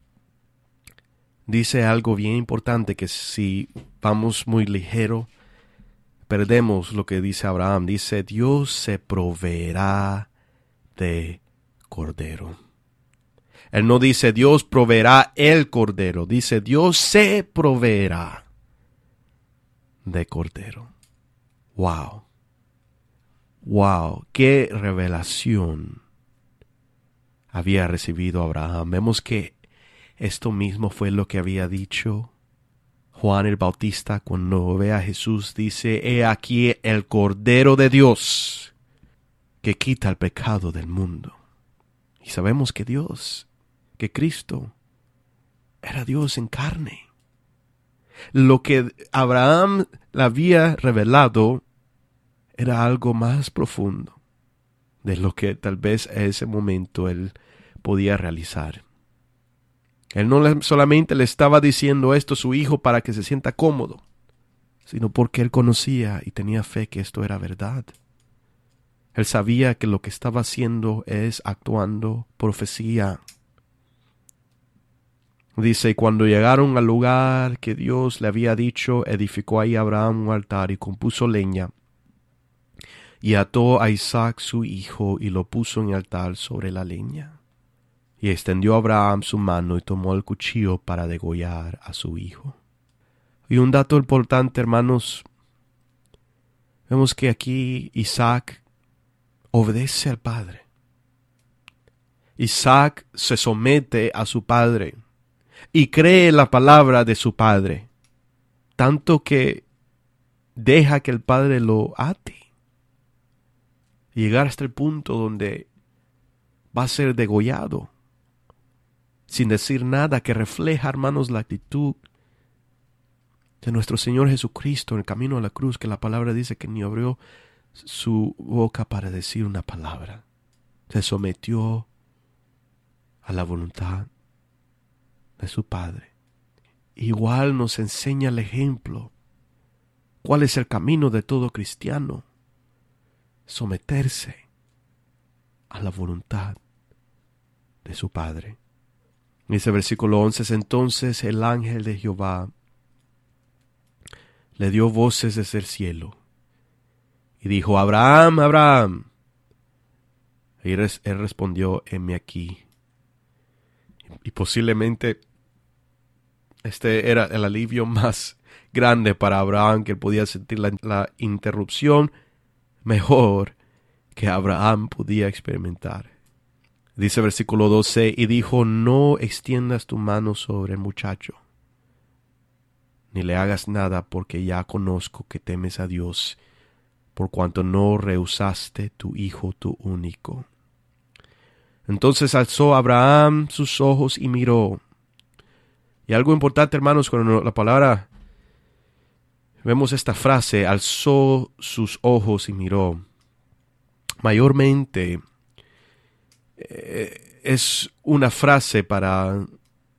dice algo bien importante, que si vamos muy ligero, perdemos lo que dice Abraham. Dice, Dios se proveerá de cordero. Él no dice, Dios proveerá el cordero. Dice, Dios se proveerá de cordero. Wow. Wow. Qué revelación había recibido Abraham. Vemos que esto mismo fue lo que había dicho Juan el Bautista cuando ve a Jesús. Dice, he aquí el Cordero de Dios que quita el pecado del mundo. Y sabemos que Dios, que Cristo, era Dios en carne. Lo que Abraham le había revelado era algo más profundo de lo que tal vez a ese momento él podía realizar. Él no le, solamente le estaba diciendo esto a su hijo para que se sienta cómodo, sino porque él conocía y tenía fe que esto era verdad. Él sabía que lo que estaba haciendo es actuando profecía. Dice, cuando llegaron al lugar que Dios le había dicho, edificó ahí Abraham un altar y compuso leña, y ató a Isaac su hijo y lo puso en el altar sobre la leña. Y extendió Abraham su mano y tomó el cuchillo para degollar a su hijo. Y un dato importante, hermanos, vemos que aquí Isaac obedece al padre. Isaac se somete a su padre y cree la palabra de su padre, tanto que deja que el padre lo ate. Y llegar hasta el punto donde va a ser degollado, sin decir nada, que refleja, hermanos, la actitud de nuestro Señor Jesucristo en el camino a la cruz, que la palabra dice que ni abrió su boca para decir una palabra. Se sometió a la voluntad de su Padre. Igual nos enseña el ejemplo. ¿Cuál es el camino de todo cristiano? Someterse a la voluntad de su Padre. Dice versículo once, entonces el ángel de Jehová le dio voces desde el cielo y dijo, Abraham, Abraham. Y él, él respondió, heme aquí. Y posiblemente este era el alivio más grande para Abraham, que él podía sentir la, la interrupción mejor que Abraham podía experimentar. Dice versículo doce, y dijo, no extiendas tu mano sobre el muchacho, ni le hagas nada, porque ya conozco que temes a Dios, por cuanto no rehusaste tu hijo, tu único. Entonces alzó Abraham sus ojos y miró. Y algo importante, hermanos, cuando la palabra, vemos esta frase, alzó sus ojos y miró. Mayormente eh, es una frase para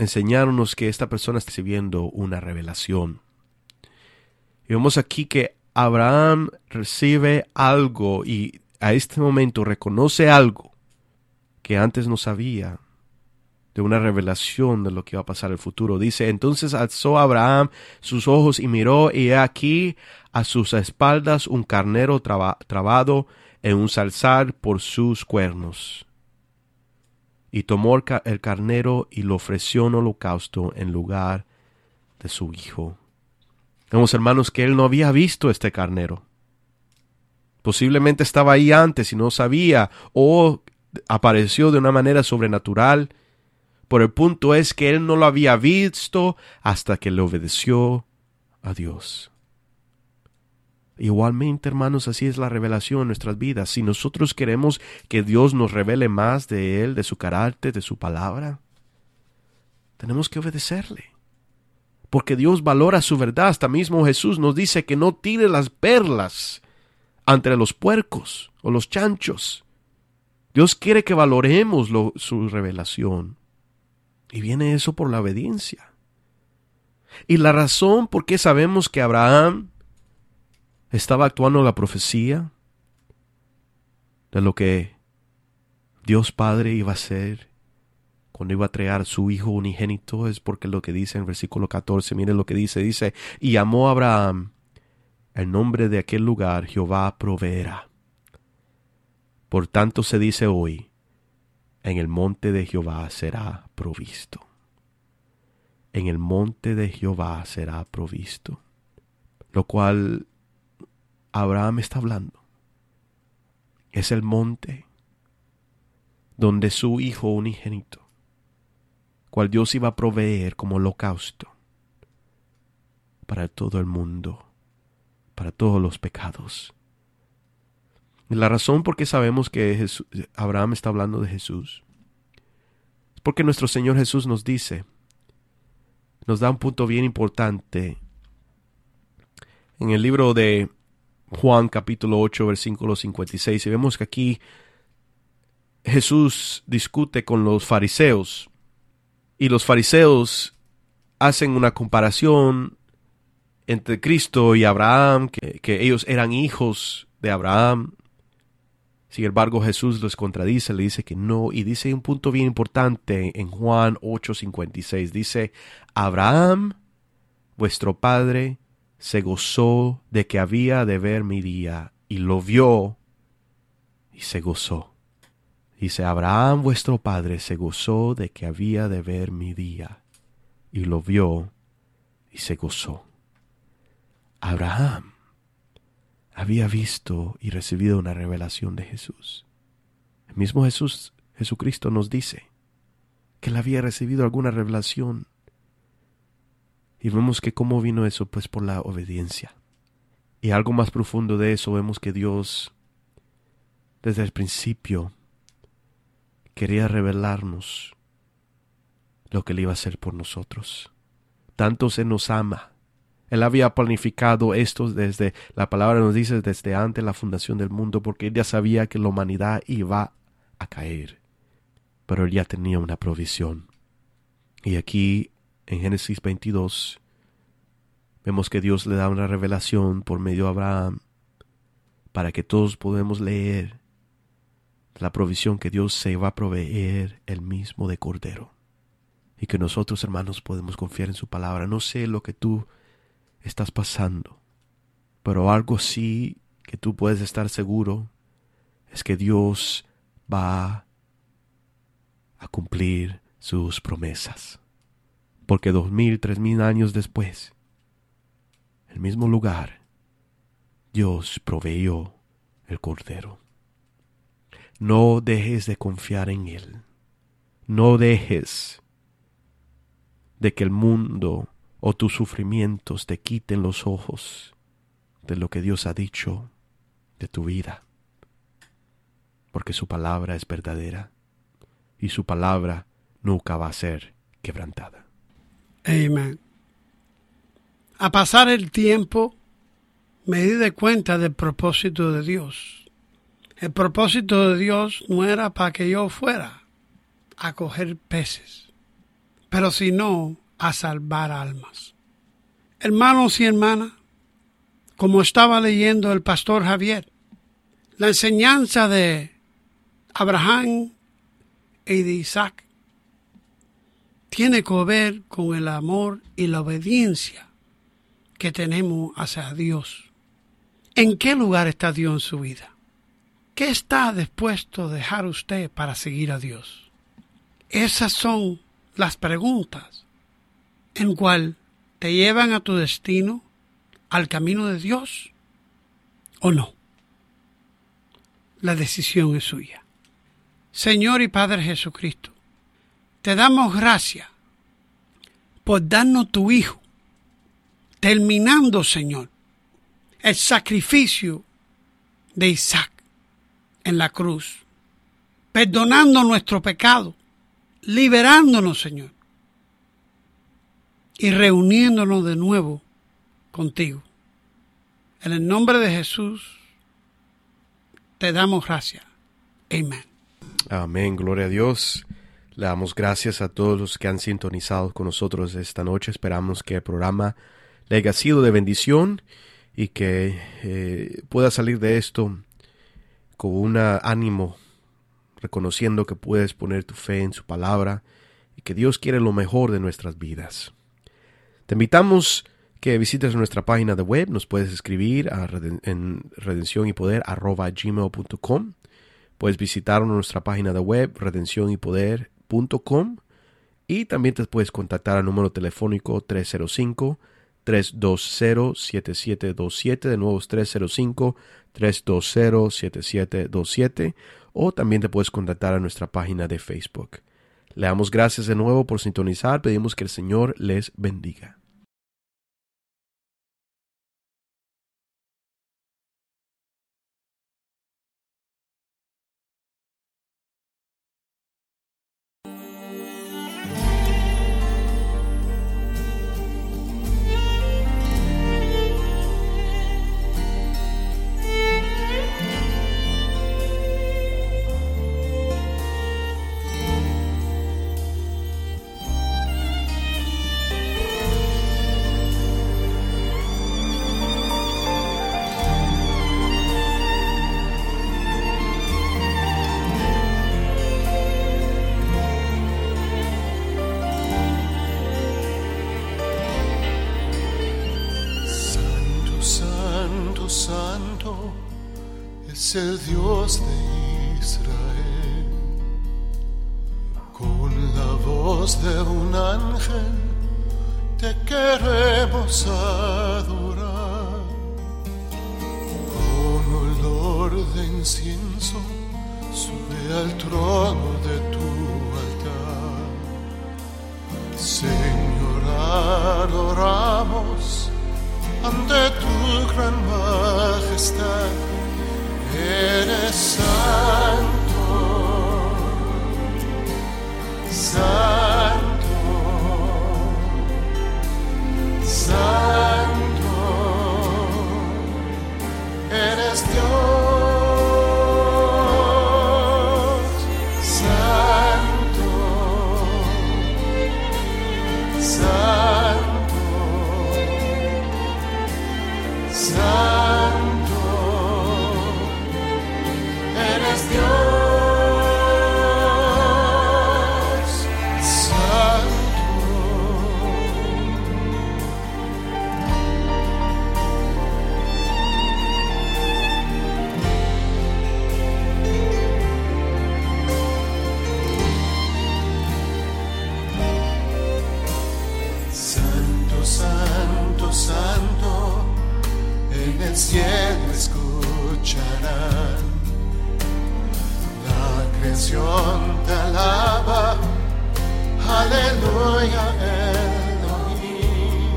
enseñarnos que esta persona está recibiendo una revelación. Y vemos aquí que Abraham recibe algo y a este momento reconoce algo que antes no sabía, de una revelación de lo que iba a pasar en el futuro. Dice, entonces alzó Abraham sus ojos y miró, y he aquí a sus espaldas un carnero traba, trabado en un zarzal por sus cuernos. Y tomó el carnero y lo ofreció en holocausto en lugar de su hijo. Vemos, hermanos, que él no había visto este carnero. Posiblemente estaba ahí antes y no sabía, o apareció de una manera sobrenatural. Pero el punto es que él no lo había visto hasta que le obedeció a Dios. Igualmente, hermanos, así es la revelación en nuestras vidas. Si nosotros queremos que Dios nos revele más de Él, de su carácter, de su palabra, tenemos que obedecerle. Porque Dios valora su verdad. Hasta mismo Jesús nos dice que no tire las perlas entre los puercos o los chanchos. Dios quiere que valoremos lo, su revelación. Y viene eso por la obediencia. Y la razón por qué sabemos que Abraham estaba actuando la profecía de lo que Dios Padre iba a hacer cuando iba a traer a su hijo unigénito, es porque lo que dice en el versículo catorce, miren lo que dice, dice, y llamó a Abraham el nombre de aquel lugar, Jehová proveerá. Por tanto se dice hoy, en el monte de Jehová será provisto. En el monte de Jehová será provisto. Lo cual Abraham está hablando. Es el monte donde su hijo unigénito, cual Dios iba a proveer como holocausto para todo el mundo, para todos los pecados. Y la razón por qué sabemos que Jesús, Abraham está hablando de Jesús es porque nuestro Señor Jesús nos dice, nos da un punto bien importante en el libro de Juan capítulo ocho versículo cincuenta y seis, y vemos que aquí Jesús discute con los fariseos, y los fariseos hacen una comparación entre Cristo y Abraham, que, que ellos eran hijos de Abraham. Sin embargo, Jesús los contradice, le dice que no, y dice un punto bien importante en Juan ocho cincuenta y seis, dice, Abraham, vuestro padre, se gozó de que había de ver mi día, y lo vio, y se gozó. Dice, Abraham, vuestro padre, se gozó de que había de ver mi día, y lo vio, y se gozó. Abraham había visto y recibido una revelación de Jesús. El mismo Jesús, Jesucristo nos dice que él había recibido alguna revelación. Y vemos que cómo vino eso, pues por la obediencia. Y algo más profundo de eso, vemos que Dios, desde el principio, quería revelarnos lo que él iba a hacer por nosotros. Tanto se nos ama. Él había planificado esto desde, la palabra nos dice, desde antes de la fundación del mundo, porque él ya sabía que la humanidad iba a caer. Pero él ya tenía una provisión. Y aquí, en Génesis veintidós, vemos que Dios le da una revelación por medio de Abraham, para que todos podamos leer la provisión que Dios se va a proveer él mismo de cordero. Y que nosotros, hermanos, podemos confiar en su palabra. No sé lo que tú estás pasando, pero algo sí que tú puedes estar seguro es que Dios va a cumplir sus promesas. Porque dos mil, tres mil años después, el mismo lugar, Dios proveyó el cordero. No dejes de confiar en Él. No dejes de que el mundo o tus sufrimientos te quiten los ojos de lo que Dios ha dicho de tu vida. Porque su palabra es verdadera y su palabra nunca va a ser quebrantada. Amén. A pasar el tiempo, me di de cuenta del propósito de Dios. El propósito de Dios no era para que yo fuera a coger peces, pero sino a salvar almas. Hermanos y hermanas, como estaba leyendo el pastor Javier, la enseñanza de Abraham y de Isaac tiene que ver con el amor y la obediencia que tenemos hacia Dios. ¿En qué lugar está Dios en su vida? ¿Qué está dispuesto a dejar usted para seguir a Dios? Esas son las preguntas en cual te llevan a tu destino, al camino de Dios, ¿o no? La decisión es suya. Señor y Padre Jesucristo, te damos gracias por darnos tu Hijo, terminando, Señor, el sacrificio de Isaac en la cruz, perdonando nuestro pecado, liberándonos, Señor, y reuniéndonos de nuevo contigo. En el nombre de Jesús, te damos gracias. Amén. Amén, gloria a Dios. Le damos gracias a todos los que han sintonizado con nosotros esta noche. Esperamos que el programa le haya sido de bendición y que eh, pueda salir de esto con un ánimo, reconociendo que puedes poner tu fe en su palabra y que Dios quiere lo mejor de nuestras vidas. Te invitamos que visites nuestra página de web. Nos puedes escribir a reden- en redención y poder arroba gmail punto com. Puedes visitar nuestra página de web redención y poder punto com y también te puedes contactar al número telefónico tres cero cinco, tres dos cero, siete siete dos siete. De nuevo es tres cero cinco, tres dos cero, siete siete dos siete, o también te puedes contactar a nuestra página de Facebook. Le damos gracias de nuevo por sintonizar. Pedimos que el Señor les bendiga. Santo es el Dios de Israel. Con la voz de un ángel te queremos adorar. Con olor de incienso sube al trono de tu altar. Señor, adoramos ante tu gran majestad. Eres santo, santo, santo, eres Dios, santo, santo, santo, eres Dios, santo. Santo, santo, santo, en el cielo escucharán. La creación te alaba, aleluya, Elohim.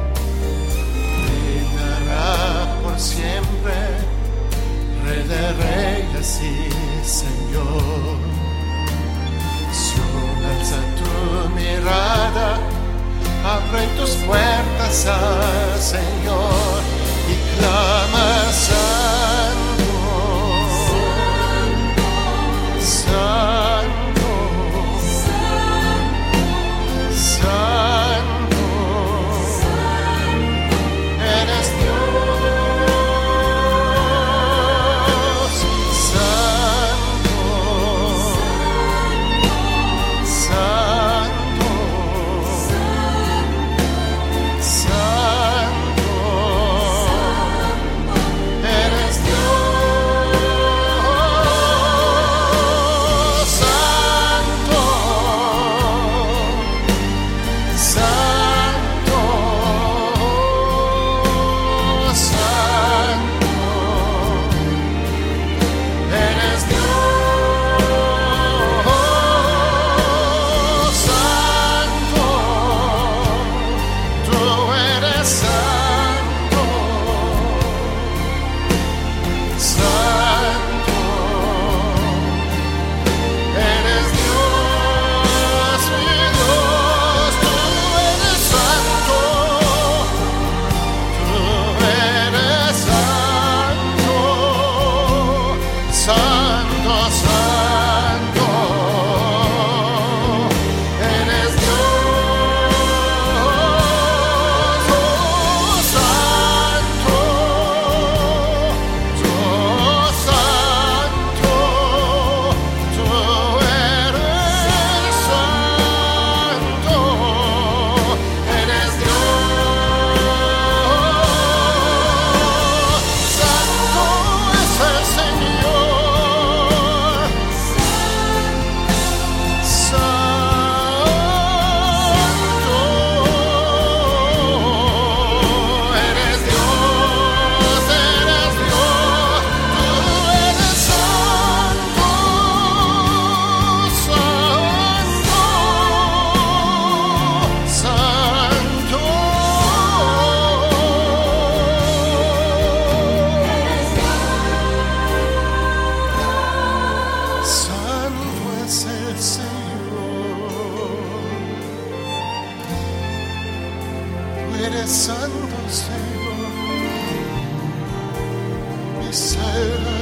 Reinará por siempre, Rey de reyes y Señor. Sion, alza tu mirada, abre tus puertas al Señor y clama santo, santo, santo, eres Dios, eres santo, Señor, mi Salvador.